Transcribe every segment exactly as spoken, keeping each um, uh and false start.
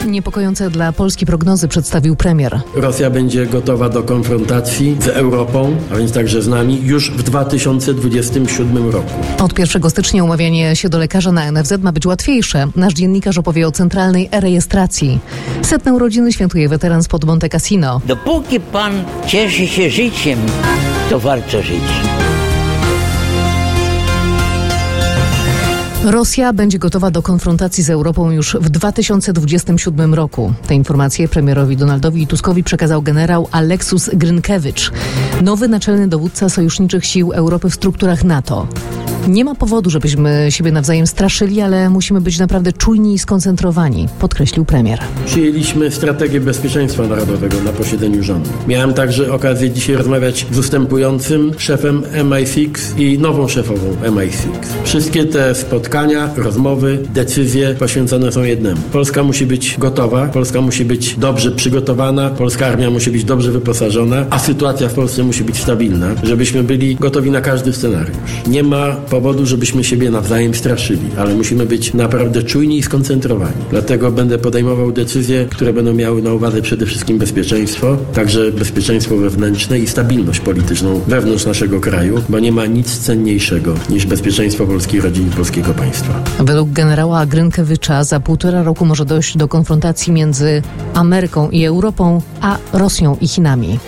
Niepokojące dla Polski prognozy przedstawił premier. Rosja będzie gotowa do konfrontacji z Europą, a więc także z nami, już w dwa tysiące dwudziestym siódmym roku. Od pierwszego stycznia umawianie się do lekarza na N F Z ma być łatwiejsze. Nasz dziennikarz opowie o centralnej e-rejestracji. Setne urodziny świętuje weteran spod Monte Cassino. Dopóki pan cieszy się życiem, to warto żyć. Rosja będzie gotowa do konfrontacji z Europą już w dwa tysiące dwudziestym siódmym roku. Te informacje premierowi Donaldowi Tuskowi przekazał generał Aleksus Grynkewicz, nowy naczelny dowódca sojuszniczych sił Europy w strukturach NATO. Nie ma powodu, żebyśmy siebie nawzajem straszyli, ale musimy być naprawdę czujni i skoncentrowani, podkreślił premier. Przyjęliśmy strategię bezpieczeństwa narodowego na posiedzeniu rządu. Miałem także okazję dzisiaj rozmawiać z ustępującym szefem M I sześć i nową szefową M I sześć. Wszystkie te spotkania, rozmowy, decyzje poświęcone są jednemu. Polska musi być gotowa, Polska musi być dobrze przygotowana, polska armia musi być dobrze wyposażona, a sytuacja w Polsce musi być stabilna, żebyśmy byli gotowi na każdy scenariusz. Nie ma powodu, żebyśmy siebie nawzajem straszyli, ale musimy być naprawdę czujni i skoncentrowani. Dlatego będę podejmował decyzje, które będą miały na uwadze przede wszystkim bezpieczeństwo, także bezpieczeństwo wewnętrzne i stabilność polityczną wewnątrz naszego kraju, bo nie ma nic cenniejszego niż bezpieczeństwo polskiej rodziny, polskiego państwa. Według generała Grynkewicza za półtora roku może dojść do konfrontacji między Ameryką i Europą, a Rosją i Chinami.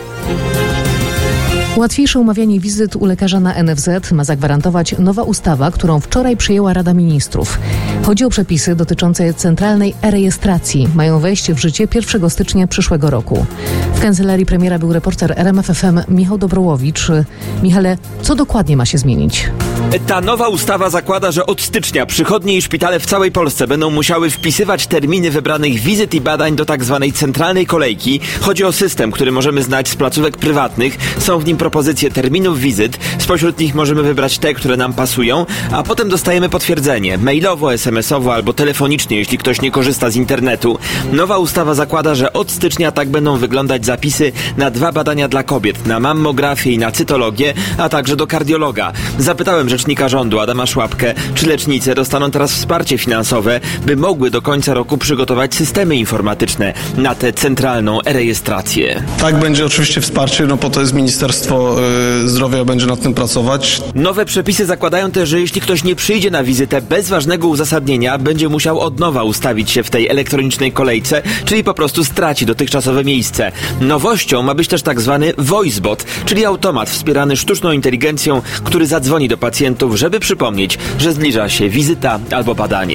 Łatwiejsze umawianie wizyt u lekarza na N F Z ma zagwarantować nowa ustawa, którą wczoraj przyjęła Rada Ministrów. Chodzi o przepisy dotyczące centralnej e-rejestracji. Mają wejść w życie pierwszego stycznia przyszłego roku. W kancelarii premiera był reporter R M F F M Michał Dobrołowicz. Michale, co dokładnie ma się zmienić? Ta nowa ustawa zakłada, że od stycznia przychodnie i szpitale w całej Polsce będą musiały wpisywać terminy wybranych wizyt i badań do tak zwanej centralnej kolejki. Chodzi o system, który możemy znać z placówek prywatnych. Są w nim propozycje terminów wizyt. Spośród nich możemy wybrać te, które nam pasują, a potem dostajemy potwierdzenie mailowo, es em esowo albo telefonicznie, jeśli ktoś nie korzysta z internetu. Nowa ustawa zakłada, że od stycznia tak będą wyglądać zapisy na dwa badania dla kobiet, na mammografię i na cytologię, a także do kardiologa. Zapytałem rzecznika rządu Adama Szłapkę, czy lecznice dostaną teraz wsparcie finansowe, by mogły do końca roku przygotować systemy informatyczne na tę centralną e-rejestrację. Tak, będzie oczywiście wsparcie, no po to jest Ministerstwo Zdrowia, będzie nad tym pracować. Nowe przepisy zakładają też, że jeśli ktoś nie przyjdzie na wizytę bez ważnego uzasadnienia, będzie musiał od nowa ustawić się w tej elektronicznej kolejce, czyli po prostu straci dotychczasowe miejsce. Nowością ma być też tak zwany voicebot, czyli automat wspierany sztuczną inteligencją, który zadzwoni do pacjentów, żeby przypomnieć, że zbliża się wizyta albo badanie.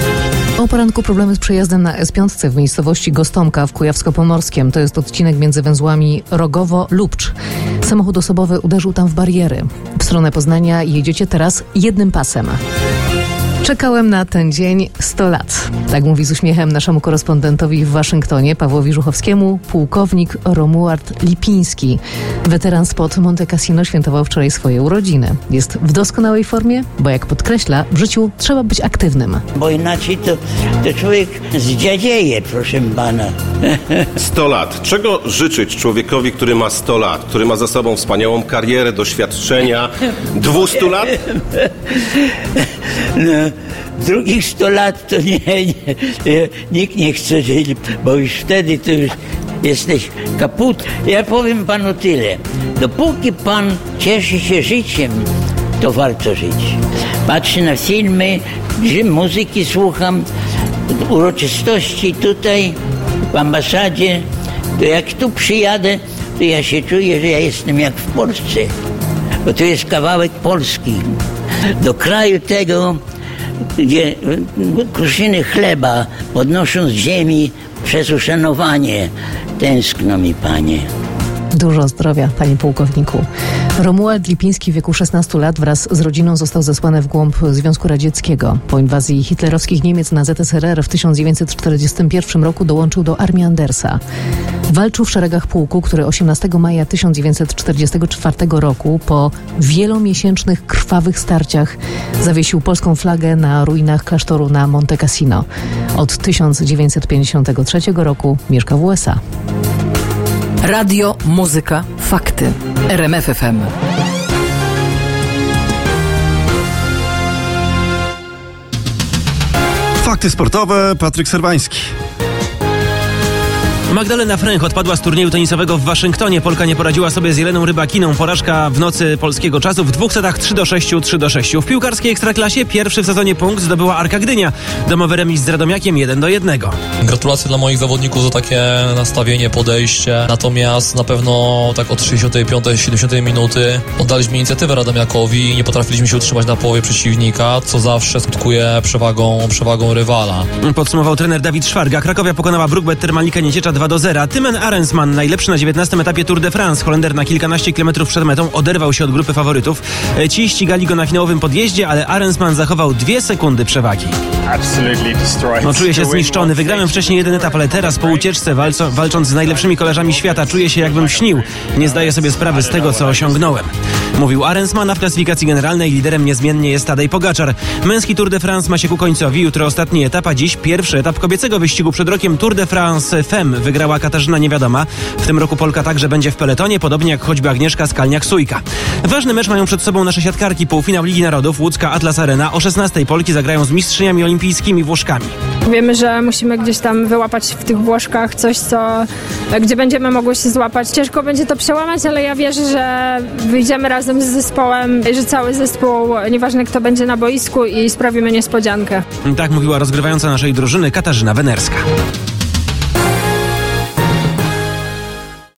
O poranku problemy z przejazdem na S pięć w miejscowości Gostomka w Kujawsko-Pomorskiem. To jest odcinek między węzłami Rogowo-Lubcz. Samochód osobowy uderzył tam w bariery. W stronę Poznania jedziecie teraz jednym pasem. Czekałem na ten dzień sto lat. Tak mówi z uśmiechem naszemu korespondentowi w Waszyngtonie, Pawłowi Żuchowskiemu, pułkownik Romuald Lipiński. Weteran spod Monte Cassino świętował wczoraj swoje urodziny. Jest w doskonałej formie, bo jak podkreśla, w życiu trzeba być aktywnym. Bo inaczej to, to człowiek zdziadzieje, proszę pana. sto lat. Czego życzyć człowiekowi, który ma sto lat, który ma za sobą wspaniałą karierę, doświadczenia? dwieście lat? No, drugich sto lat to nie, nie, nikt nie chce żyć, bo już wtedy to już jesteś kaput. Ja powiem panu tyle. Dopóki pan cieszy się życiem, to warto żyć. Patrzę na filmy, muzyki słucham, uroczystości tutaj w ambasadzie. To jak tu przyjadę, to ja się czuję, że ja jestem jak w Polsce. Bo to jest kawałek Polski. Do kraju tego, gdzie kruszyny chleba podnoszą z ziemi przez uszanowanie. Tęskno mi, panie. Dużo zdrowia, panie pułkowniku. Romuald Lipiński w wieku szesnastu lat wraz z rodziną został zesłany w głąb Związku Radzieckiego. Po inwazji hitlerowskich Niemiec na Z S R R w tysiąc dziewięćset czterdziestym pierwszym roku dołączył do armii Andersa. Walczył w szeregach pułku, który osiemnastego maja tysiąc dziewięćset czterdziestego czwartego roku po wielomiesięcznych krwawych starciach zawiesił polską flagę na ruinach klasztoru na Monte Cassino. Od tysiąc dziewięćset pięćdziesiątego trzeciego roku mieszka w U S A. Radio, muzyka, fakty. R M F F M. Fakty sportowe, Patryk Serwański. Magdalena Fręch odpadła z turnieju tenisowego w Waszyngtonie. Polka nie poradziła sobie z Jeleną Rybakiną. Porażka w nocy polskiego czasu w dwóch setach trzy do sześciu, trzy do sześciu. W piłkarskiej Ekstraklasie pierwszy w sezonie punkt zdobyła Arka Gdynia. Domowy remis z Radomiakiem jeden do jednego. Gratulacje dla moich zawodników za takie nastawienie, podejście. Natomiast na pewno tak od sześćdziesiątej piątej, siedemdziesiątej minuty oddaliśmy inicjatywę Radomiakowi i nie potrafiliśmy się utrzymać na połowie przeciwnika, co zawsze skutkuje przewagą, przewagą rywala. Podsumował trener Dawid Szwarga. Krakowia pokonała BrugBet Termalika Nieciecza dwa do zera. Tymen Arensman, najlepszy na dziewiętnastym etapie Tour de France. Holender na kilkanaście kilometrów przed metą oderwał się od grupy faworytów. Ci ścigali go na finałowym podjeździe, ale Arensman zachował dwie sekundy przewagi. No, czuję się zniszczony. Wygrałem wcześniej jeden etap, ale teraz po ucieczce walco, walcząc z najlepszymi kolarzami świata czuję się jakbym śnił. Nie zdaję sobie sprawy z tego, co osiągnąłem. Mówił Arensman, a w klasyfikacji generalnej liderem niezmiennie jest Tadej Pogaczar. Męski Tour de France ma się ku końcowi. Jutro ostatni etap, a dziś pierwszy etap kobiecego wyścigu. Przed rokiem Tour de France Femme wygrała Katarzyna Niewiadoma. W tym roku Polka także będzie w peletonie, podobnie jak choćby Agnieszka Skalniak-Sujka. Ważny mecz mają przed sobą nasze siatkarki. Półfinał Ligi Narodów, łódzka Atlas Arena. O szesnastej Polki zagrają z mistrzyniami olimpijskimi Włoszkami. Wiemy, że musimy gdzieś tam wyłapać w tych Włoszkach coś, co, gdzie będziemy mogły się złapać. Ciężko będzie to przełamać, ale ja wierzę, że wyjdziemy razem z zespołem, że cały zespół, nieważne kto będzie na boisku, i sprawimy niespodziankę. Tak mówiła rozgrywająca naszej drużyny Katarzyna Wenerska.